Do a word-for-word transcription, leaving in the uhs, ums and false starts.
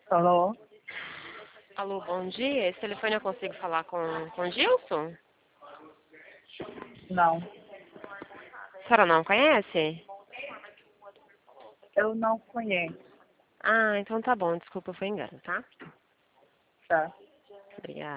Alô? Alô, bom dia. Esse telefone eu consigo falar com com Gilson? Não. A senhora não conhece? Eu não conheço. Ah, então tá bom. Desculpa, foi engano, tá? Tá. Obrigada.